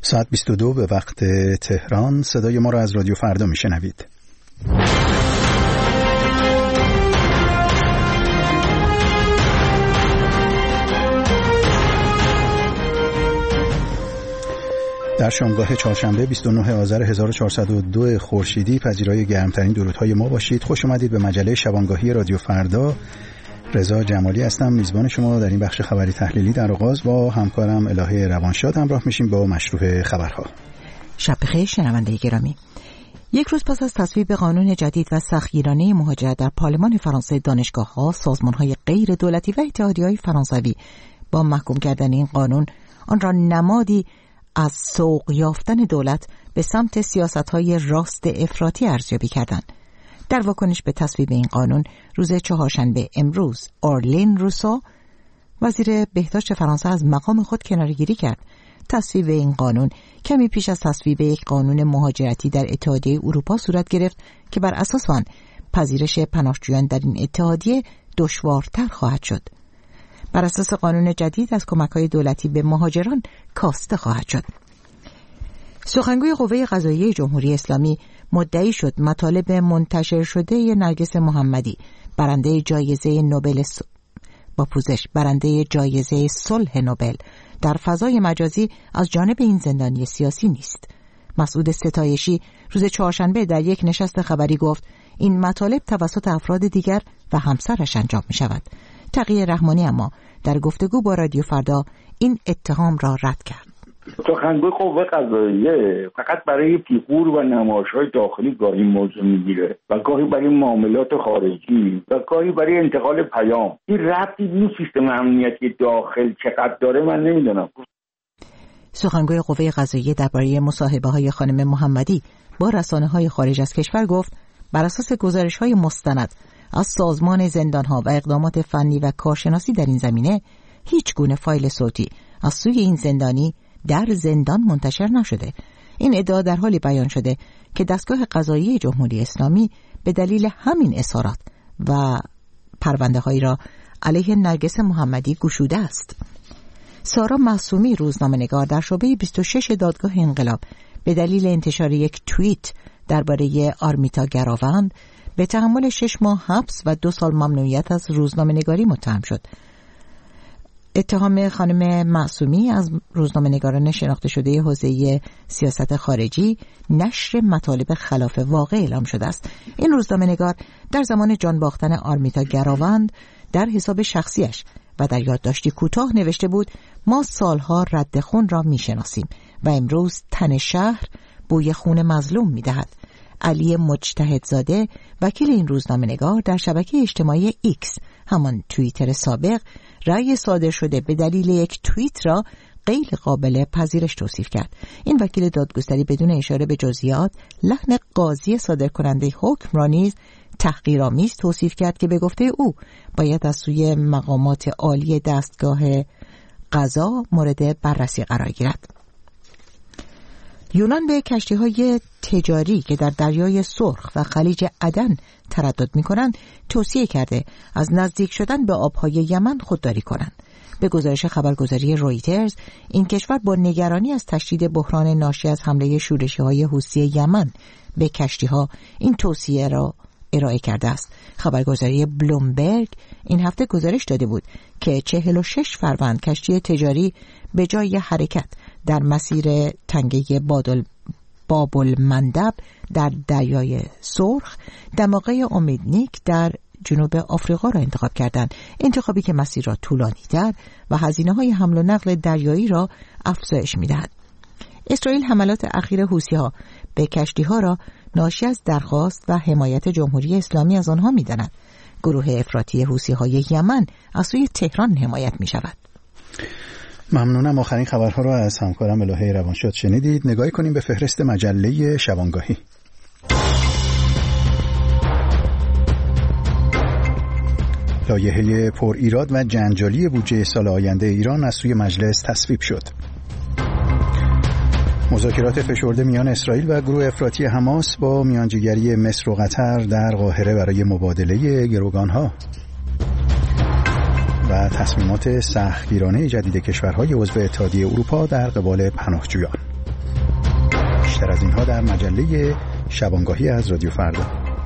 ساعت 22 به وقت تهران. صدای ما را از رادیو فردا میشنوید. در شامگاه چهارشنبه 29 آذر 1402 خورشیدی پذیرای گرمترین درودهای ما باشید. خوش اومدید به مجله شبانگاهی رادیو فردا. رضا جمالی هستم، میزبان شما در این بخش خبری تحلیلی. در آغاز با همکارم الهه روانشاد همراه میشیم با مشروع خبرها. شب بخیر شنونده گرامی. یک روز پس از تصویب قانون جدید و سختگیرانه مهاجرت در پارلمان فرانسه، دانشگاه‌ها، سازمان‌های غیر دولتی و اتحادیه‌های فرانسوی با محکوم کردن این قانون آن را نمادی از سوق یافتن دولت به سمت سیاست‌های راست افراطی ارزیابی کردند. در واکنش به تصویب این قانون، روز چهارشنبه امروز آرلین روسو، وزیر بهداشت فرانسه، از مقام خود کناره‌گیری کرد. تصویب این قانون کمی پیش از تصویب یک قانون مهاجرتی در اتحادیه اروپا صورت گرفت که بر اساس آن پذیرش پناهجویان در این اتحادیه دشوارتر خواهد شد. بر اساس قانون جدید از کمک‌های دولتی به مهاجران کاسته خواهد شد. سخنگوی قوه قضاییه جمهوری اسلامی مدعی شد مطالب منتشر شده نرگس محمدی، برنده جایزه نوبل برنده جایزه صلح نوبل، در فضای مجازی از جانب این زندانی سیاسی نیست. مسعود ستایشی روز چهارشنبه در یک نشست خبری گفت این مطالب توسط افراد دیگر و همسرش انجام می شود. تقی رحمانی اما در گفتگو با رادیو فردا این اتهام را رد کرد. سخنگوی قوه قضاییه فقط برای فیگور و نمایش‌های داخلی گاهی موضوع میگیره و گاهی برای معاملات خارجی و گاهی برای انتقال پیام. این ربطی به سیستم امنیتی داخل چقدر داره من نمیدونم. سخنگوی قوه قضاییه درباره مصاحبه‌های خانم محمدی با رسانه‌های خارج از کشور گفت بر اساس گزارش‌های مستند از سازمان زندان‌ها و اقدامات فنی و کارشناسی در این زمینه، هیچ گونه فایل صوتی از سوی این زندانی در زندان منتشر نشده. این ادعا در حالی بیان شده که دستگاه قضایی جمهوری اسلامی به دلیل همین اظهارات و پرونده‌هایی را علیه نرگس محمدی گشوده است. سارا معصومی، روزنامه‌نگار در شعبه 26 دادگاه انقلاب، به دلیل انتشار یک توییت درباره آرمیتا گراوند به تحمل 6 ماه حبس و 2 سال ممنوعیت از روزنامه‌نگاری متهم شد. اتهام خانم معصومی از روزنامه‌نگاران شناخته شده حوزه سیاست خارجی نشر مطالب خلاف واقع اعلام شده است. این روزنامه‌نگار در زمان جان باختن آرمیتا گراوند در حساب شخصیش و در یادداشتی کوتاه نوشته بود ما سالها رد خون را میشناسیم و امروز تن شهر بوی خون مظلوم میدهد. علی مجتهدزاده، وکیل این روزنامه‌نگار، در شبکه اجتماعی ایکس، همان توییتر سابق، رأی صادر شده به دلیل یک توییت را غیر قابل پذیرش توصیف کرد. این وکیل دادگستری بدون اشاره به جزئیات لحن قاضی صادر کننده حکم را نیز تحقیرآمیز توصیف کرد که به گفته او باید از سوی مقامات عالی دستگاه قضا مورد بررسی قرار گیرد. یونان به کشتی‌های تجاری که در دریای سرخ و خلیج عدن تردد می‌کنند توصیه کرده از نزدیک شدن به آب‌های یمن خودداری کنند. به گزارش خبرگزاری رویترز، این کشور با نگرانی از تشدید بحران ناشی از حمله شورشی‌های حوثی یمن به کشتی‌ها این توصیه را ارائه کرده است. خبرگزاری بلومبرگ این هفته گزارش داده بود که 46 فروند کشتی تجاری به جای حرکت در مسیر تنگه باب‌المندب در دریای سرخ دماغه امیدنیک در جنوب آفریقا را انتخاب کردند، انتخابی که مسیر را طولانی‌تر و هزینه‌های حمل و نقل دریایی را افزایش می‌دهد. اسرائیل حملات اخیر حوثی‌ها به کشتی‌ها را ناشی از درخواست و حمایت جمهوری اسلامی از آنها می‌داند. گروه افراطی حوثی‌های یمن از سوی تهران حمایت می‌شود. ممنونم. آخرین خبرها را از همکارم الهه روانشاد شنیدید. نگاهی کنیم به فهرست مجله شبانگاهی. لایحه پر ایراد و جنجالی بودجه سال آینده ایران از سوی مجلس تصویب شد. مذاکرات فشرده میان اسرائیل و گروه افراطی حماس با میانجیگری مصر و قطر در قاهره برای مبادله گروگانها. و تصمیمات سختگیرانه جدید کشورهای عضو اتحادیه اروپا در قبال پناهجویان. بیشتر از اینها در مجله شبانگاهی از رادیو فردا.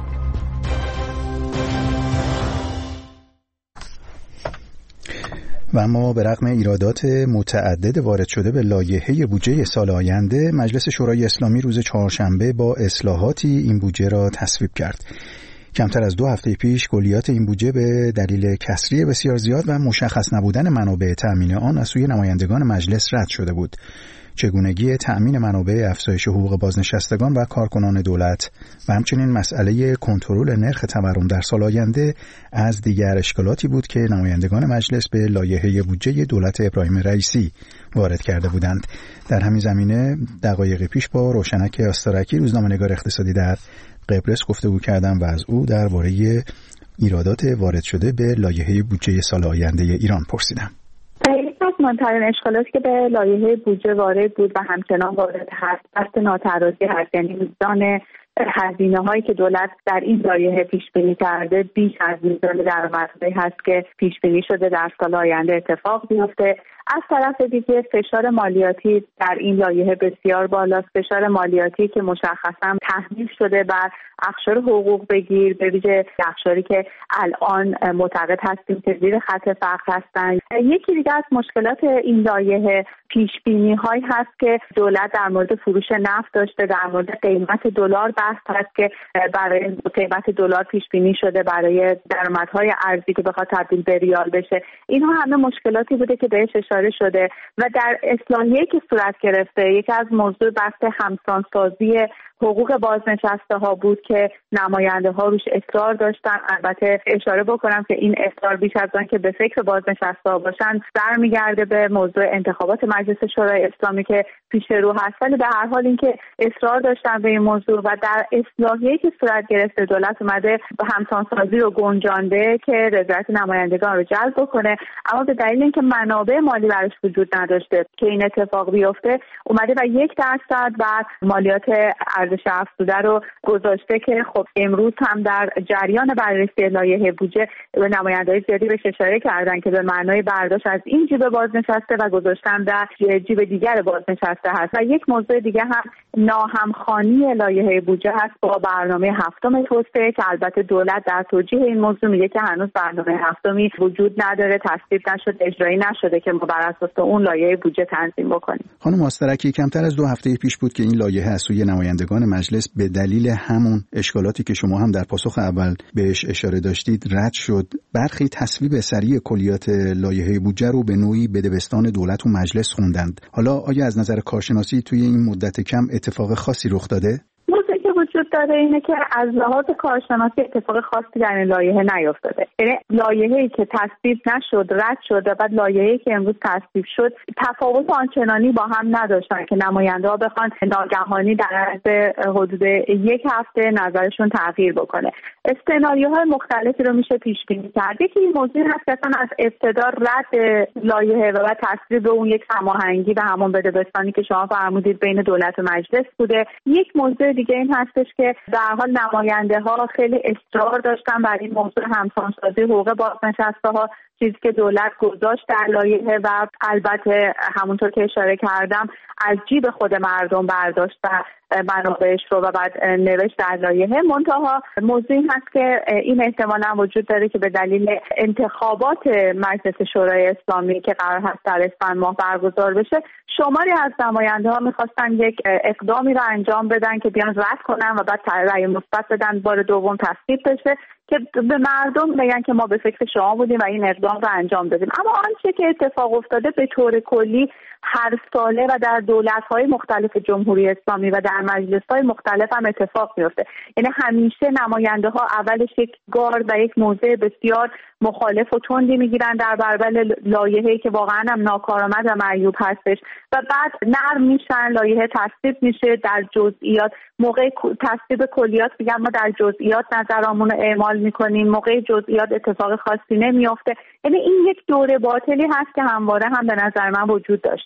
و اما به رغم ایرادات متعدد وارد شده به لایحه بودجه سال آینده، مجلس شورای اسلامی روز چهارشنبه با اصلاحاتی این بودجه را تصویب کرد. کمتر از 2 هفته پیش کلیات این بودجه به دلیل کسری بسیار زیاد و مشخص نبودن منابع تأمین آن از سوی نمایندگان مجلس رد شده بود. چگونگی تأمین منابع افزایش حقوق بازنشستگان و کارکنان دولت و همچنین مسئله کنترل نرخ تورم در سال آینده از دیگر اشکالاتی بود که نمایندگان مجلس به لایحه بودجه دولت ابراهیم رئیسی وارد کرده بودند. در همین زمینه دقایقی پیش با روشنک آستارکی، روزنامه‌نگار اقتصادی در قبرس، گفتگو کردم و از او درباره ایرادات وارد شده به لایحه بودجه سال آینده ایران پرسیدم. یکی از مهمترین اشکالاتی که به لایحه بودجه وارد بود و همچنان وارد هست بحث ناترازی هست، یعنی میزان هزینه هایی که دولت در این لایحه پیش بینی کرده بیش از میزان درآمدهایی هست که پیش بینی شده در سال آینده اتفاق بیفته. از طرف دیگه فشار مالیاتی در این لایحه بسیار بالاست، فشار مالیاتی که مشخصا تحمیل شده بر اقشار حقوق بگیر، به ویژه اقشاری که الان معتقد هستیم که زیر خط فقر هستند. یکی دیگه از مشکلات این لایحه پیش بینی هایی هست که دولت در مورد فروش نفت داشته، در مورد قیمت دلار بحث هست که برای قیمت دلار پیش بینی شده برای درآمدهای ارزی که بخواد تبدیل به ریال بشه. اینها همه مشکلاتی بوده که بهش اشاره شده و در اصلاحیه‌ای که صورت گرفته یکی از موضوع بحث همسانسازی حقوق بازنشسته ها بود که نماینده ها روش اصرار داشتن. البته اشاره بکنم که این اصرار بیش از آن که به فکر بازنشسته ها باشن برمیگرده به موضوع انتخابات مجلس شورای اسلامی که پیش رو هست، ولی به هر حال اینکه اصرار داشتن به این موضوع و در اصلاحیه‌ای که صورت گرفته دولت اومده همسانسازی رو گنجانده که رضایت نمایندگان رو جلب بکنه، اما به دلیل اینکه منابع مالی براش وجود نداشته که این اتفاق بیفته اومده و 1% بر مالیات ارزش افزوده رو گذاشته که خب امروز هم در جریان بررسی لایحه بودجه نماینده‌های زیادی بهش اشاره کردن که به معنای برداشت از این جیب بازنشسته و گذاشتن در جیب دیگر بازنشسته هست. و یک موضوع دیگه هم ناهمخوانی لایحه بودجه هست با برنامه هفتم توسعه که البته دولت در توجیه این موضوع میگه که هنوز برنامه هفتمی وجود نداره، تصویب نشده، اجرایی نشده که ما بر اساس اون لایحه بودجه تنظیم بکنیم. خانم آسترکی، کمتر از 2 هفته پیش بود که این لایحه از سوی نمایندگان مجلس به دلیل همون اشکالاتی که شما هم در پاسخ اول بهش اشاره داشتید رد شد. برخی تصویب سریع کلیات لایحه بودجه رو به نوعی بدبستان دولت و مجلس خوندند. حالا آیا از نظر کارشناسی توی این مدت کم اتفاق خاصی رخ داده؟ وجود داره اینه که از لحاظ کارشناسی اتفاق خاصی در این لایحه نیفتاده. یعنی لایحه‌ای که تصویب نشد رد شد و بعد لایحه‌ای که امروز تصویب شد تفاوت آنچنانی با هم نداشتن که نماینده‌ها بخوان ناگهانی در عرض حدود 1 هفته نظرشون تغییر بکنه. سناریوهای مختلفی رو میشه پیش بینی کرد. یکی این موضوع هست که اصلا از ابتدا رد لایحه و بعد تصویب اون یک هماهنگی و همون بدبستانی که شما فرمودید بین دولت و مجلس بوده. یک موضوع دیگه این هستش که در حال نماینده ها خیلی اصرار داشتن بر این موضوع همسانسازی حقوق بازنشسته ها، چیزی که دولت گذاشت در لایحه و البته همونطور که اشاره کردم از جیب خود مردم برداشت و منابعش رو و بعد نوشت در لایحه. منتها موضوع این هست که این احتمالا وجود داره که به دلیل انتخابات مجلس شورای اسلامی که قرار هست در اسفند ماه برگزار بشه شماری از نماینده ها میخواستن یک اقدامی رو انجام بدن که بیان رد کنن و بعد رأی مثبت بدن، بار دوم تصویب بشه که به مردم بگن که ما به فکر شما بودیم و این اقدام رو انجام دادیم. اما آنچه که اتفاق افتاده به طور کلی هر ساله و در دولت‌های مختلف جمهوری اسلامی و در مجلس‌های مختلف هم اتفاق میفته. یعنی همیشه نماینده‌ها اولش یک گارد و یک موضع بسیار مخالف و تندی میگیرن در برابر لایحه‌ای که واقعا هم ناکارآمد و معیوب هستش و بعد نرم میشن، لایحه تصویب میشه، در جزئیات موقع تصویب کلیات میگن ما در جزئیات نظرامون رو اعمال میکنیم، موقع جزئیات اتفاق خاصی نمیافته. یعنی این یک دوره باطلی هست که همواره هم به نظر من وجود داشته.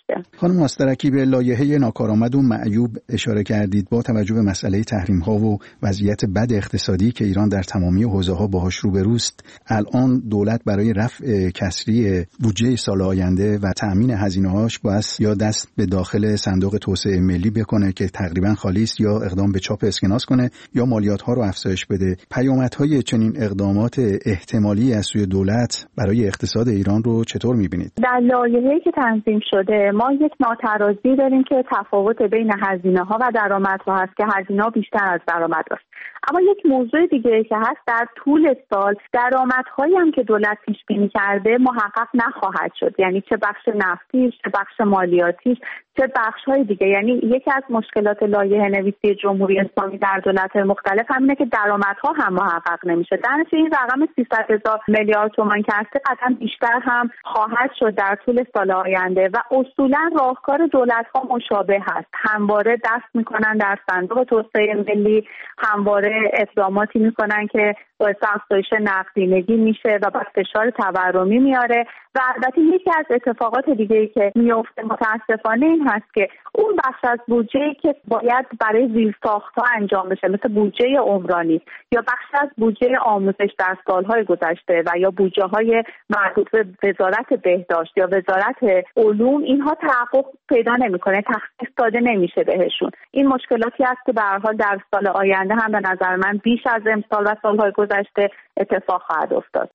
داشته. خانم آسترکی، به لایحه ناکارآمد و معیوب اشاره کردید. با توجه به مسئله تحریم‌ها و وضعیت بد اقتصادی که ایران در تمامی حوزه‌ها باهاش روبروست، الان دولت برای رفع کسری بودجه سال آینده و تأمین هزینه‌هاش باید یا دست به داخل صندوق توسعه ملی بکنه که تقریبا خالی است، یا اقدام به چاپ اسکناس کنه، یا مالیات‌ها رو افزایش بده. پیامدهای چنین اقدامات احتمالی از سوی دولت برای اقتصاد ایران رو چطور می‌بینید؟ در لایحه‌ای که تنظیم شده ما یک ناترازی داریم که تفاوت بین هزینه‌ها و درآمدها هست که هزینه‌ها بیشتر از درآمد است. اما یک موضوع دیگه که هست، در طول سال درآمدهایی هم که دولت پیش بینی کرده محقق نخواهد شد، یعنی چه بخش نفتیش، چه بخش مالیاتیش، چه بخش‌های دیگه. یعنی یکی از مشکلات لایحه نویسی جمهوری اسلامی در دولت‌های مختلف همینه که درآمدها هم محقق نمیشه. در نتیجه این رقم 300,000 میلیارد تومان که هست قطعاً بیشتر هم خواهد شد در طول سال آینده و اصولاً راهکار دولت‌ها مشابه هست. همواره دست می‌کنن در صندوق توسعه ملی، همواره اقداماتی می‌کنن که باعث افزایش نقدینگی میشه و بعد فشار تورمی میاره. و البته یکی از اتفاقات دیگه‌ای که میفته متاسفانه این هست که اون بخش از بودجه‌ای که باید برای زیرساخت‌ها انجام بشه، مثل بودجه عمرانی یا بخش از بودجه آموزش در سال‌های گذشته و یا بودجه‌های مربوط به وزارت بهداشت یا وزارت علوم، اینها تحقق پیدا نمی‌کنه، تخصیص داده نمیشه بهشون. این مشکلاتی است که به هر حال در سال آینده هم به نظر من بیش از امسال و سال‌های گذشته اتفاق خواهد افتاد.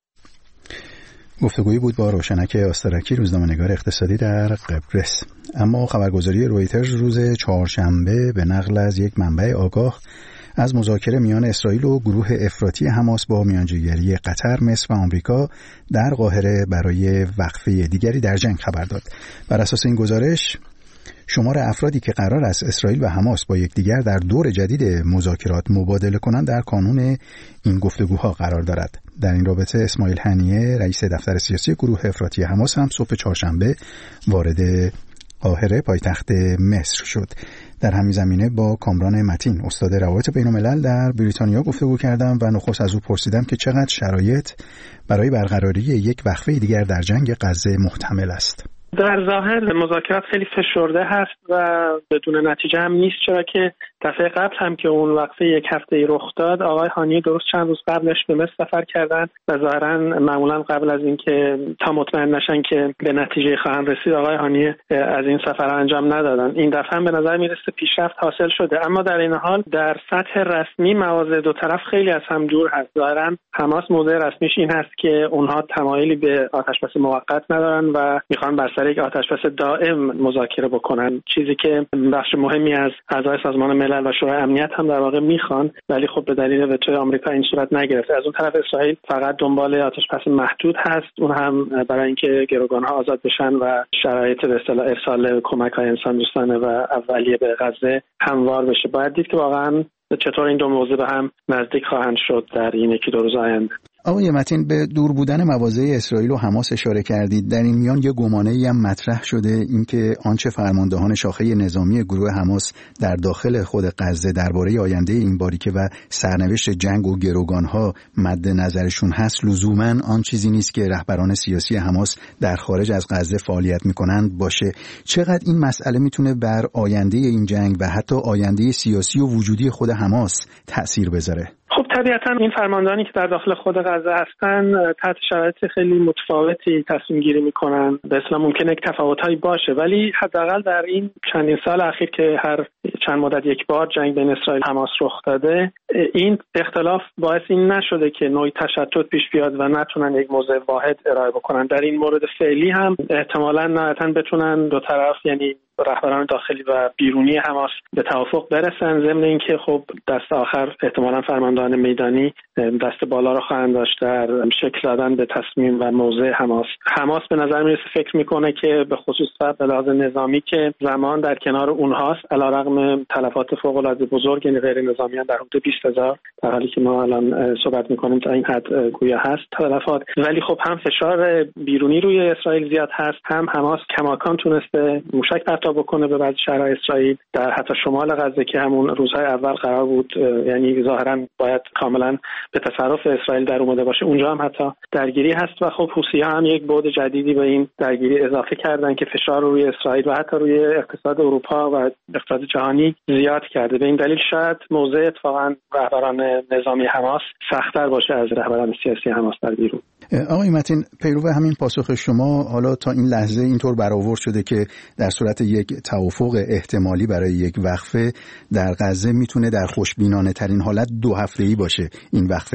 گفتگویی بود با روشنک آسترکی، روزنامه‌نگار اقتصادی در قبرس. اما خبرگزاری رویترز روز چهارشنبه به نقل از یک منبع آگاه از مذاکره میان اسرائیل و گروه افراطی حماس با میانجیگری قطر، مصر و آمریکا در قاهره برای وقفه دیگری در جنگ خبر داد. بر اساس این گزارش شمار افرادی که قرار است اسرائیل و حماس با یکدیگر در دور جدید مذاکرات مبادله کنند در کانون این گفتگوها قرار دارد. در این رابطه اسماعیل هنیه، رئیس دفتر سیاسی گروه افراطی حماس، هم صبح چهارشنبه وارد قاهره پایتخت مصر شد. در همین زمینه با کامران متین، استاد روابط بین‌الملل در بریتانیا گفتگو کردم و نخست از او پرسیدم که چقدر شرایط برای برقراری یک وقفه دیگر در جنگ غزه محتمل است. در ظاهر مذاکرات خیلی فشرده هست و بدون نتیجه هم نیست، چرا که دفعه قبل هم که اون وقفه یک هفته‌ای رخ داد، آقای هانیه درست چند روز قبلش به مصر سفر کردن و ظاهراً معمولاً قبل از اینکه تا مطمئن نشن که به نتیجه خواهند رسید، آقای هانیه از این سفر انجام ندادن. این دفعه هم به نظر میرسه پیشرفت حاصل شده، اما در این حال در سطح رسمی مواضع دو طرف خیلی از هم دور هست. ظاهراً حماس موضع رسمیش این هست که اونها تمایلی به آتشبس موقت ندارن و میخوان بر سر یک آتشبس دائم مذاکره بکنن، چیزی که بخش مهمی از اعضای سازمان ملل و شورای امنیت هم در واقع میخوان، ولی خب به دلیل وتوی آمریکا این صورت نگرفته. از اون طرف اسرائیل فقط دنبال آتشبس محدود هست، اون هم برای اینکه گروگان‌ها آزاد بشن و شرایط به اصطلاح ارسال کمک‌های انسان‌دوستانه و اولیه به غزه هموار بشه. باید دید که واقعا چطور این دو موضوع به هم نزدیک خواهند شد در این یکی دو روز آینده. آقای متین، به دور بودن مواضع اسرائیل و حماس اشاره کردید. در این میان یه گمانه‌ای هم مطرح شده، اینکه آنچه فرماندهان شاخه نظامی گروه حماس در داخل خود غزه درباره آینده این باریکه و سرنوشت جنگ و گروگان‌ها مد نظرشون هست، لزوماً آن چیزی نیست که رهبران سیاسی حماس در خارج از غزه فعالیت می‌کنند باشه. چقدر این مسئله میتونه بر آینده این جنگ و حتی آینده سیاسی و وجودی خود حماس تأثیر بذاره؟ خب طبیعتاً این فرماندهانی که در داخل خود غزه هستن تحت شرایط خیلی متفاوتی تصمیم گیری میکنن. به اصطلاح ممکنه یک تفاوتایی باشه، ولی حداقل در این چندین سال اخیر که هر چند مدت یک بار جنگ بین اسرائیل و حماس رخ داده، این اختلاف باعث این نشده که نوعی تشتت پیش بیاد و نتونن یک موضع واحد ارائه بکنن. در این مورد فعلی هم احتمالاً نهایتاً بتونن دو طرف، یعنی رهبران داخلی و بیرونی حماس، به توافق برسن، ضمن اینکه خب دست آخر احتمالاً فرماندهان میدانی دست بالا رو خواهند داشت در شکل دادن به تصمیم و موضع حماس. حماس به نظر میرسه فکر میکنه که به خصوص به لحاظ نظامی که زمان در کنار اونهاست، علیرغم تلفات فوق العاده بزرگ، یعنی غیر نظامیان در حدود 20 $28,000 در حالی که ما الان صحبت میکنیم تا این حد گویا هست تلفات. ولی خب هم فشار بیرونی روی اسرائیل زیاد هست، هم حماس کماکان تونسته موشک پرتاب بکنه به بعضی شهرهای اسرائیل در حتی شمال غزه که همون روزهای اول قرار بود یعنی ظاهرا باید کاملا به تصرف اسرائیل در اومده باشه، اونجا هم حتی درگیری هست. و خب حوثی‌ها هم یک بعد جدیدی به این درگیری اضافه کردن که فشار روی اسرائیل و حتی روی اقتصاد اروپا و اقتصاد جهانی زیاد کرده. به این دلیل شاید موضع اتفاقا رهبران نظامی حماس سخت‌تر باشه از رهبران سیاسی حماس در بیرون. آقای متین، پیرو همین پاسخ شما حالا تا این لحظه اینطور برآورد شده که در صورت یک توافق احتمالی برای یک وقفه در غزه میتونه در خوشبینانه ترین حالت 2 هفته‌ای باشه این وقفه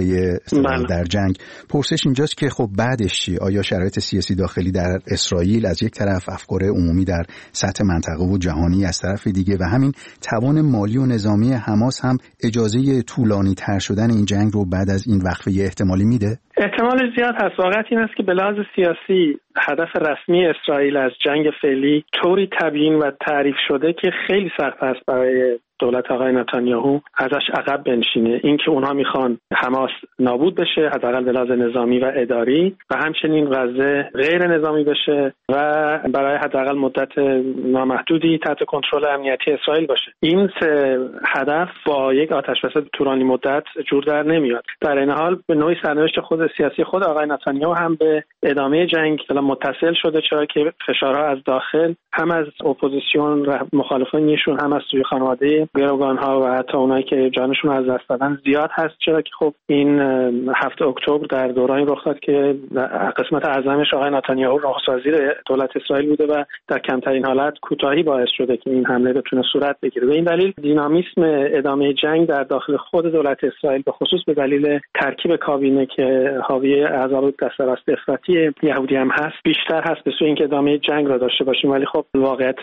در جنگ. پرسش اینجاست که خب بعدش چی؟ آیا شرایط سیاسی داخلی در اسرائیل از یک طرف، افکار عمومی در سطح منطقه و جهانی از طرف دیگه و همین توان مالی و نظامی حماس هم اجازه طولانی تر شدن این جنگ رو بعد از این وقفه احتمالی میده؟ احتمال زیاد هست. واقعیت این است که به لحاظ سیاسی هدف رسمی اسرائیل از جنگ فعلی طوری تبیین و تعریف شده که خیلی سخت است برای دولت آقای نتانیاهو ازش عقب بنشینه. این که اونها میخوان حماس نابود بشه، حداقل به لحاظ نظامی و اداری، و همچنین غزه غیر نظامی بشه و برای حداقل مدت نامحدودی تحت کنترل امنیتی اسرائیل باشه. این سه هدف با یک آتش‌بس طولانی مدت جور در نمیاد. در این حال به نوعی سرنوشت خود سیاسی خود آقای نتانیاهو هم به ادامه جنگ متصل شده، چرا که فشارها از داخل هم از اپوزیسیون و مخالفانشون هم از سوی خانواده گروگان‌ها و حتی اونایی که جانشون از دست دادن زیاد هست، چرا که خب این 7 اکتبر در دورانی رخ داد که قسمت اعظمش آقای نتانیاهو نخست وزیر دولت اسرائیل بوده و در کمترین حالت کوتاهی باعث شده که این حمله بتونه صورت بگیره. به این دلیل دینامیسم ادامه جنگ در داخل خود دولت اسرائیل به خصوص به دلیل ترکیب کابینه که حاوی اعضای دست راست افراطی یهودی هم هست بیشتر هست به سوی اینکه ادامه جنگ را داشته باشیم. ولی خب واقعیت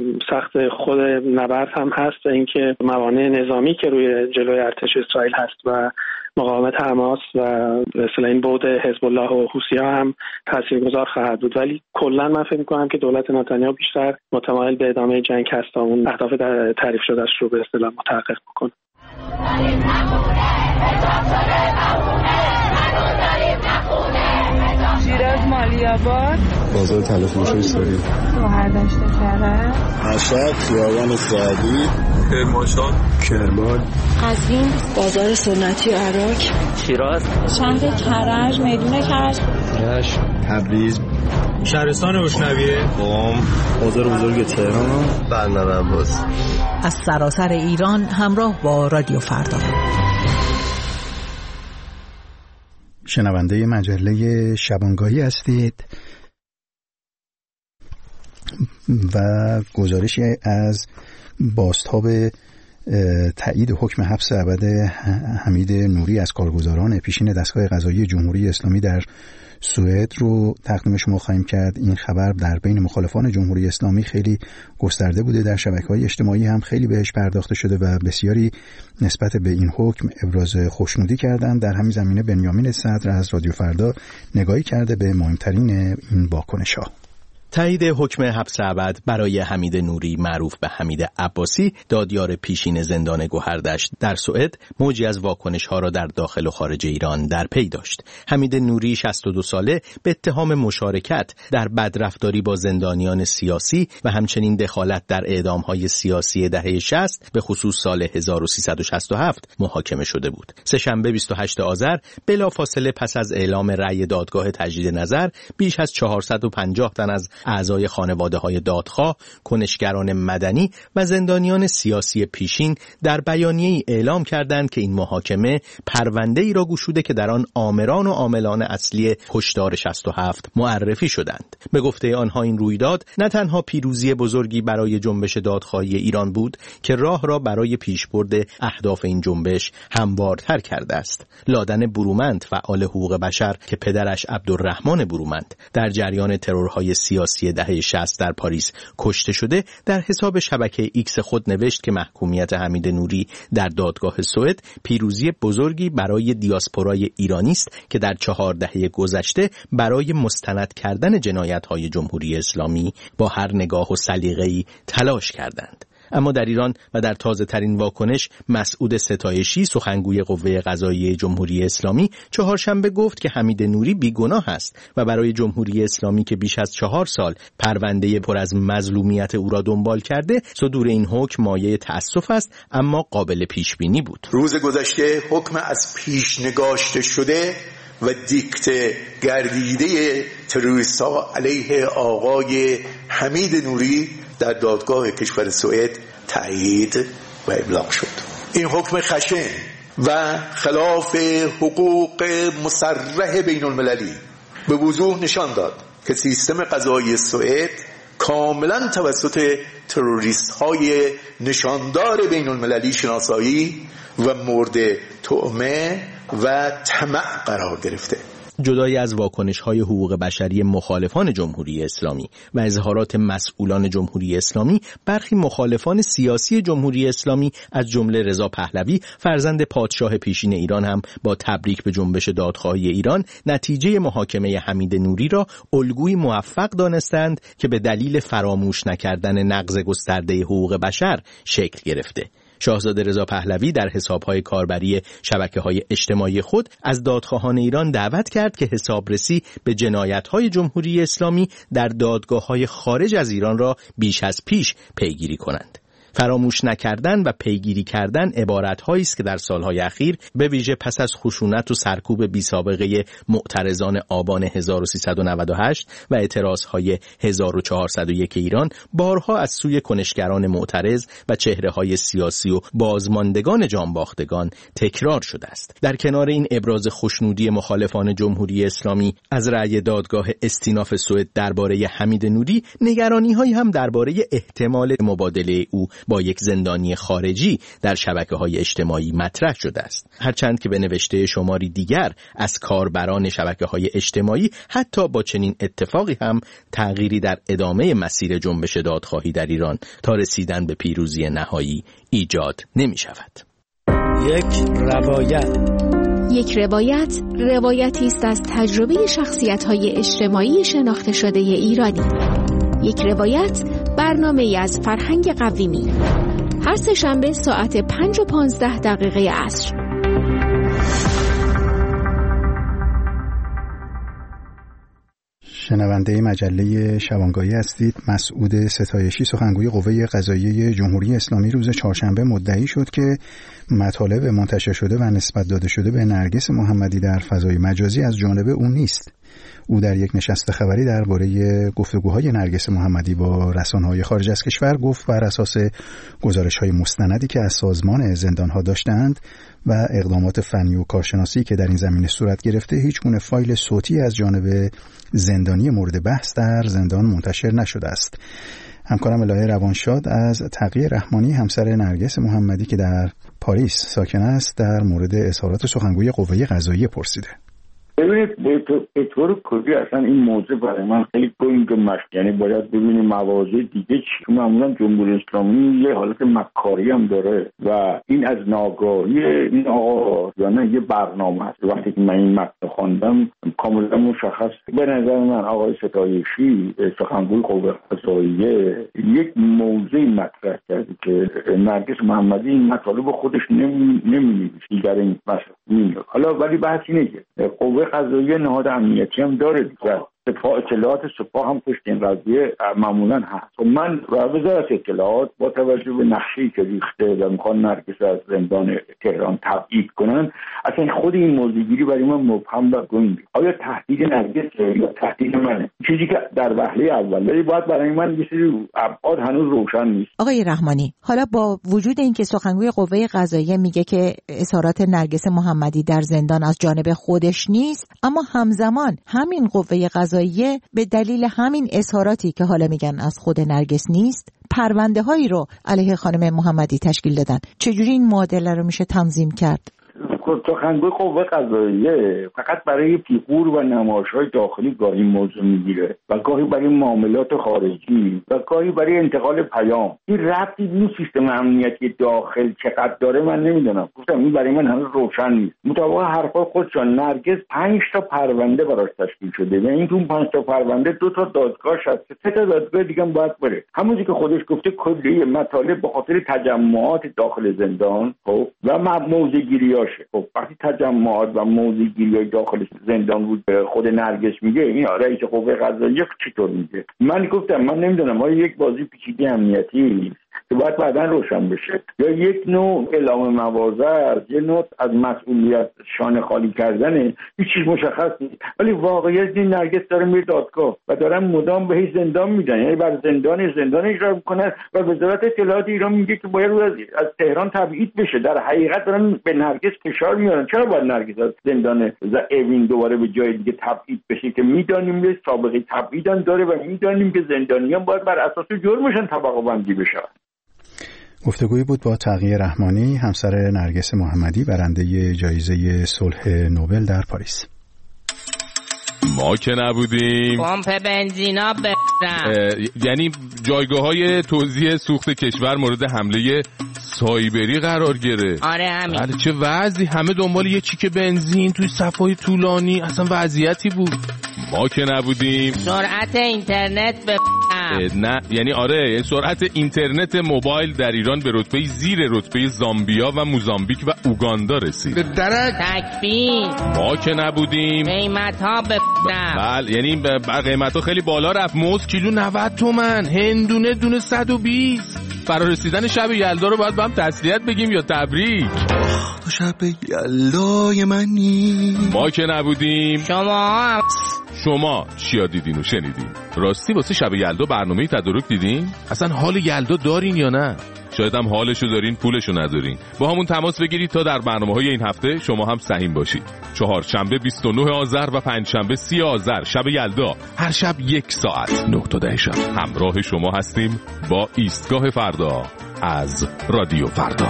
سخت خود نبرد هم هست و اینکه موانع نظامی که روی جلوی ارتش اسرائیل هست و مقاومت حماس و مثلا این بعد حزب الله و حوثی‌ها هم تاثیرگذار خواهد بود. ولی کلا من فکر می‌کنم که دولت نتانیاهو بیشتر متمایل به ادامه جنگ هست تا اون اهداف تعریف شده‌اش رو به اصطلاح متحقق بکنه. شیراز مالی‌آباد، بازار تلفروشی سوری، شهردشت کرج، مشهد، خیابان سعدی، کرمانشاه، کرمان، قزوین، بازار سنتی عراق، شیراز، شهر کرج، میدون کرج، رشت، تبریز، شهرستان روشنویه، قم، بازار بزرگ تهران، بندر عباس. از سراسر ایران همراه با رادیو فردا. شنونده مجله شبانگاهی هستید و گزارشی از بازتاب تایید حکم حبس ابد حمید نوری از کارگزاران پیشین دستگاه قضایی جمهوری اسلامی در سوئد رو تقدیم شما خواهیم کرد. این خبر در بین مخالفان جمهوری اسلامی خیلی گسترده بوده، در شبکه‌های اجتماعی هم خیلی بهش پرداخته شده و بسیاری نسبت به این حکم ابراز خوشنودی کردند. در همین زمینه بنیامین صدر از رادیو فردا نگاهی کرده به مهمترین این واکنش‌ها. تایید حکم حبس ابد برای حمید نوری معروف به حمید عباسی، دادیار پیشین زندان گوهردشت در سوئد، موجی از واکنش‌ها را در داخل و خارج ایران در پی داشت. حمید نوری 62 ساله به اتهام مشارکت در بدرفتاری با زندانیان سیاسی و همچنین دخالت در اعدام‌های سیاسی دهه 60 به خصوص سال 1367 محاکمه شده بود. سه‌شنبه 28 آذر بلافاصله پس از اعلام رأی دادگاه تجدید نظر، بیش از 450 تن از اعضای خانواده‌های دادخواه، کنشگران مدنی و زندانیان سیاسی پیشین در بیانیه‌ای اعلام کردند که این محاکمه پرونده‌ای را گشوده که در آن آمران و عاملان اصلی هشدار 67 معرفی شدند. به گفته آنها این رویداد نه تنها پیروزی بزرگی برای جنبش دادخواهی ایران بود که راه را برای پیشبرد اهداف این جنبش هموارتر کرده است. لادن برومند، فعال حقوق بشر که پدرش عبدالرحمن برومند در جریان ترورهای سیاسی دهه 60 در پاریس کشته شده، در حساب شبکه ایکس خود نوشت که محکومیت حمید نوری در دادگاه سوئد پیروزی بزرگی برای دیاسپورای ایرانی است که در 4 دهه گذشته برای مستند کردن جنایت‌های جمهوری اسلامی با هر نگاه و سلیقه‌ای تلاش کردند. اما در ایران و در تازه ترین واکنش مسعود ستایشی سخنگوی قوه قضاییه جمهوری اسلامی چهارشنبه گفت که حمید نوری بیگناه است و برای جمهوری اسلامی که بیش از 4 سال پرونده پر از مظلومیت او را دنبال کرده صدور این حکم مایه تأسف است اما قابل پیش بینی بود. روز گذشته حکم از پیش نگاشته شده و دیکته گردیده تروریست‌ها علیه آقای حمید نوری در دادگاه کشور سوئد تأیید و ابلاغ شد. این حکم خشن و خلاف حقوق مصرح بین المللی به وضوح نشان داد که سیستم قضایی سوئد کاملا توسط تروریست‌های نشاندار بین المللی شناسایی و مورد تهمه و طمع قرار گرفته. جدای از واکنش‌های حقوق بشری مخالفان جمهوری اسلامی و اظهارات مسئولان جمهوری اسلامی، برخی مخالفان سیاسی جمهوری اسلامی از جمله رضا پهلوی فرزند پادشاه پیشین ایران هم با تبریک به جنبش دادخواهی ایران نتیجه محاکمه حمید نوری را الگوی موفق دانستند که به دلیل فراموش نکردن نقض گسترده حقوق بشر شکل گرفته. شاهزاده رضا پهلوی در حساب‌های کاربری شبکه‌های اجتماعی خود از دادخواهان ایران دعوت کرد که حسابرسی به جنایت‌های جمهوری اسلامی در دادگاه‌های خارج از ایران را بیش از پیش پیگیری کنند. فراموش نکردن و پیگیری کردن عبارت‌هایی است که در سالهای اخیر به ویژه پس از خشونت و سرکوب بی‌سابقه معترضان آبان 1398 و اعتراضهای 1401 ایران بارها از سوی کنشگران معترض و چهره‌های سیاسی و بازماندگان جانباختگان تکرار شده است. در کنار این ابراز خوشنودی مخالفان جمهوری اسلامی از رأی دادگاه استیناف سوئد درباره حمید نوری، نگرانی‌هایی هم درباره احتمال مبادله او با یک زندانی خارجی در شبکه‌های اجتماعی مطرح شده است. هرچند که به نوشته شماری دیگر از کاربران شبکه‌های اجتماعی حتی با چنین اتفاقی هم تغییری در ادامه مسیر جنبش دادخواهی در ایران تا رسیدن به پیروزی نهایی ایجاد نمی‌شود. یک روایتی است از تجربه شخصیت‌های اجتماعی شناخته شده ایرانی. یک روایت، برنامه‌ای از فرهنگ قویمی. هر سه‌شنبه ساعت 5:15 عصر. شنونده مجله شبانگاهی هستید. مسعود ستایشی سخنگوی قوه قضاییه جمهوری اسلامی روز چهارشنبه مدعی شد که مطالب منتشر شده و نسبت داده شده به نرگس محمدی در فضای مجازی از جانب او نیست. او در یک نشست خبری درباره گفتگوهای نرگس محمدی با رسانه‌های خارج از کشور گفت بر اساس گزارش‌های مستندی که از سازمان زندان‌ها داشتند و اقدامات فنی و کارشناسی که در این زمینه صورت گرفته، هیچ گونه فایل صوتی از جانب زندانی مورد بحث در زندان منتشر نشده است. همکارم الهه روانشاد از تقی رحمانی همسر نرگس محمدی که در پاریس ساکن است در مورد اظهارات سخنگوی قوه قضاییه پرسیده. ببینید به طور کلی اصلا این موضوع برای من خیلی گنگ یعنی باید ببینیم مواضع دیگه چی. معمولا جمهوری اسلامی یه حالت مکاری هم داره و این از ناگاهی این آقا یعنی یه برنامه است. وقتی که من این متن خواندم کاملا مشخص به نظر من آقای ستایشی سخنگوی قوه قضاییه یک موضوع مطرح کرد که نرگس محمدی این مطالب خودش نمی‌نویسه در این مسئله. حالا ولی بحث اینه که قوه قضاییه نهاد امنیتی هم داره دیگه. اطلاعات سپاه هم پشت این قضیه معمولا هست. من وزارت اطلاعات با توجه به نقشه‌ای که ریخته و میخوان نرگس از زندان تهران تبعید کنن، اصلا خود این موضوعگیری برای من مبهم و گنگ. آیا تهدید نرگس یا تهدید منه؟ چیزی که در وهله اولی باید برای من یه سری ابعاد هنوز روشن نیست. آقای رحمانی، حالا با وجود اینکه سخنگوی قوه قضاییه میگه که اظهارات نرگس محمدی در زندان از جانب خودش نیست، اما همزمان همین قوه قضاییه به دلیل همین اظهاراتی که حالا میگن از خود نرگس نیست، پرونده هایی رو علیه خانم محمدی تشکیل دادن. چجوری این معادله رو میشه تنظیم کرد؟ سخنگوی قوه قضاییه فقط برای پیگور و نمایش‌های داخلی گاهی موضوع میگیره و گاهی برای معاملات خارجی و گاهی برای انتقال پیام. این ربطی به سیستم امنیتی داخل چقدر داره من نمیدونم. گفتم این برای من هنوز روشن نیست. مطابق حرفای خودشان نرگس 5 تا پرونده براش تشکیل شده و این تو 5 تا پرونده 2 تا دادگاه هست، 3 تا دادگاه دیگه هم باید بره. همونجوری که خودش گفته کلی مطالب به خاطر تجمعات داخل زندان خب و موضع‌گیریاشه. خب وقتی تجمعات و موضع‌گیری داخل زندان بود خود نرگس میگه، این رئیس قوه قضاییه چطور میگه؟ من گفتم من نمیدونم، ما یک بازی پیچیده امنیتی که باید بعداً روشن بشه یا یک نوع اعلام مواضع است، یه نوع از مسئولیت شانه خالی کردنه، هیچ چیز مشخص نیست. ولی واقعیت این نرگس داره میره دادگاه و دارن مدام بهش زندان میدن، یعنی بر زندان اجرا میکنن و وزارت اطلاعات ایران میگه که باید از تهران تبعید بشه. در حقیقت دارن به نرگس فشار میارن. چرا باید نرگس از زندان اوین دوباره به جای دیگه تبعید بشه که میدانیم که سابقه تبعید هم داره و میدانیم که زندانیان باید بر اساس جرمشون طبقه بندی بشن. گفتگویی بود با تقی رحمانی، همسر نرگس محمدی، برنده جایزه صلح نوبل در پاریس. ما که نبودیم پمپ بنزینا برم، یعنی جایگاه‌های توزیع سوخت کشور مورد حمله سایبری قرار گرفت. آره همین. بله چه وضعی، همه دنبال یه چیک بنزین توی صفای طولانی، اصلا وضعیتی بود. ما که نبودیم سرعت اینترنت نه یعنی آره، یعنی سرعت اینترنت موبایل در ایران به رتبه زیر رتبه زامبیا و موزامبیک و اوگاندا رسید. به درک تکبیر. ما که نبودیم قیمت‌ها بله یعنی قیمت‌ها خیلی بالا رفت. موز کیلو 90 تومن، هندونه دونه 120. برای رسیدن شب یلدا رو باید با هم تسلیت بگیم یا تبریک. تو شب یلدای منی. ما که نبودیم شما چیا دیدین و شنیدین؟ راستی واسه شب یلدا برنامه تدارک دیدین؟ اصلا حال یلدا دارین یا نه؟ شاید هم حالشو دارین پولشو ندارین. با همون تماس بگیرید تا در برنامه‌های این هفته شما هم سهیم باشید. چهارشنبه 29 آذر و پنجشنبه 30 آذر شب یلدا، هر شب 1 ساعت 9 شب همراه شما هستیم با ایستگاه فردا از رادیو فردا.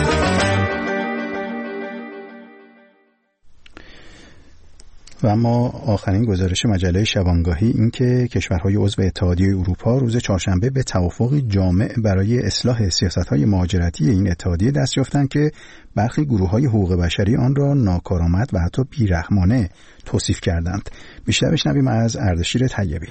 و اما آخرین گزارش مجله شبانگاهی این که کشورهای عضو اتحادیه اروپا روز چهارشنبه به توافقی جامع برای اصلاح سیاست‌های مهاجرتی این اتحادیه دست یافتند که برخی گروه‌های حقوق بشری آن را ناکارآمد و حتی بیرحمانه توصیف کردند. بیشتر بشنویم از اردشیر طیبی.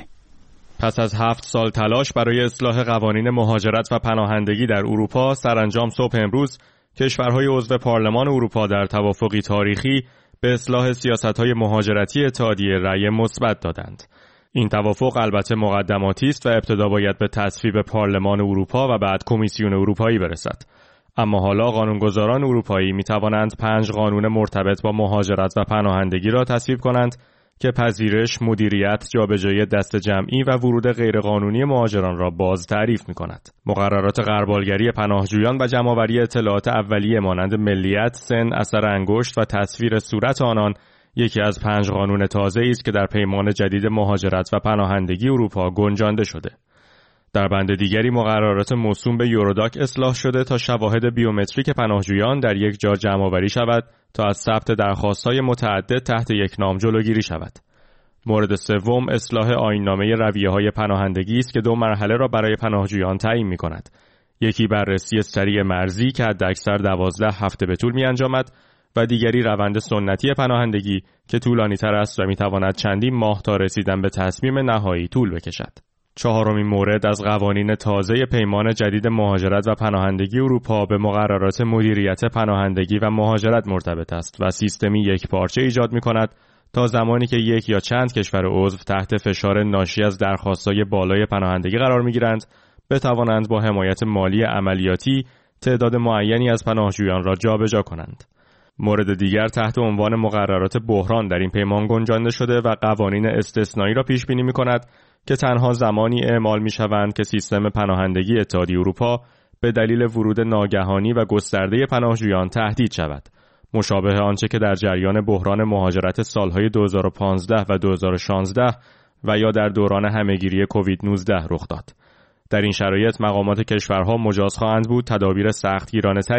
پس از 7 سال تلاش برای اصلاح قوانین مهاجرت و پناهندگی در اروپا، سرانجام صبح امروز کشورهای عضو پارلمان اروپا در توافقی تاریخی به اصلاح سیاست‌های مهاجرتی اتحادیه رأی مثبت دادند. این توافق البته مقدماتی است و ابتدا باید به تصویب پارلمان اروپا و بعد کمیسیون اروپایی برسد. اما حالا قانونگذاران اروپایی می‌توانند 5 قانون مرتبط با مهاجرت و پناهندگی را تصویب کنند که پذیرش، مدیریت، جابجایی دست جمعی و ورود غیرقانونی مهاجران را باز تعریف می‌کند. مقررات غربالگری پناهجویان و جمع‌آوری اطلاعات اولیه مانند ملیت، سن، اثر انگشت و تصویر صورت آنان یکی از 5 قانون تازه‌ای است که در پیمان جدید مهاجرت و پناهندگی اروپا گنجانده شده. در بند دیگری مقررات موسوم به یوروداک اصلاح شده تا شواهد بیومتریک پناهجویان در یک جا جمع‌آوری شود تا از ثبت درخواست‌های متعدد تحت یک نام جلوگیری شود. مورد سوم اصلاح آیین‌نامه رویه‌های پناهندگی است که 2 مرحله را برای پناهجویان تعیین می‌کند. یکی بررسی سریع مرزی که حداکثر 12 هفته به طول می‌انجامد و دیگری روند سنتی پناهندگی که طولانی‌تر است و می‌تواند چندین ماه تا رسیدن به تصمیم نهایی طول بکشد. چهارمین مورد از قوانین تازه پیمان جدید مهاجرت و پناهندگی اروپا به مقررات مدیریت پناهندگی و مهاجرت مرتبط است و سیستمی یکپارچه ایجاد می‌کند تا زمانی که یک یا چند کشور عضو تحت فشار ناشی از درخواست‌های بالای پناهندگی قرار می‌گیرند، بتوانند با حمایت مالی عملیاتی تعداد معینی از پناهجویان را جابجا کنند. مورد دیگر تحت عنوان مقررات بحران در این پیمان گنجانده شده و قوانین استثنایی را پیش بینی می‌کند که تنها زمانی اعمال می‌شوند که سیستم پناهندگی اتحادیه اروپا به دلیل ورود ناگهانی و گسترده پناهجویان تهدید شود، مشابه آنچه که در جریان بحران مهاجرت سالهای 2015 و 2016 و یا در دوران همه‌گیری کووید 19 رخ داد. در این شرایط مقامات کشورها مجاز خواهند بود تدابیر سختگیرانه‌تری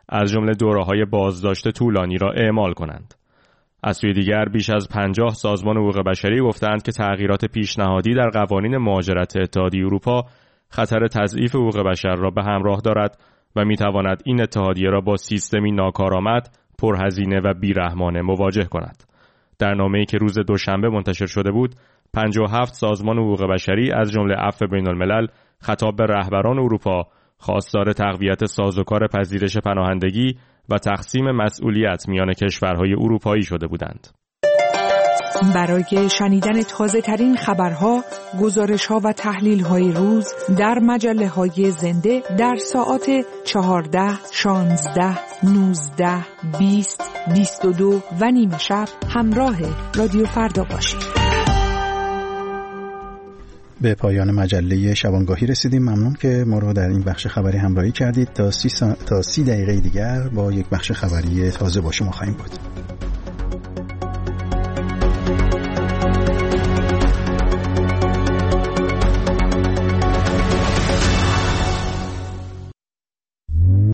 از جمله دوره‌های بازداشت طولانی را اعمال کنند. از سوی دیگر بیش از 50 سازمان حقوق بشری گفتند که تغییرات پیشنهادی در قوانین مهاجرت اتحادیه اروپا خطر تضعیف حقوق بشر را به همراه دارد و می‌تواند این اتحادیه را با سیستمی ناکارآمد، پرهزینه و بیرحمانه مواجه کند. در نامه‌ای که روز دوشنبه منتشر شده بود، 57 سازمان حقوق بشری از جمله عفو بین‌الملل خطاب به رهبران اروپا خواستار تقویت سازوکار پذیرش پناهندگی و تقسیم مسئولیت میان کشورهای اروپایی شده بودند. برای شنیدن تازه ترین خبرها، گزارش‌ها و تحلیل‌های روز در مجله‌های زنده در ساعات 14، 16، 19، 20، 22 و نیم شب همراه رادیو فردا باشید. به پایان مجله شبانگاهی رسیدیم. ممنون که ما رو در این بخش خبری همراهی کردید. تا 30 دقیقه دیگر با یک بخش خبری تازه با شما خواهیم بود.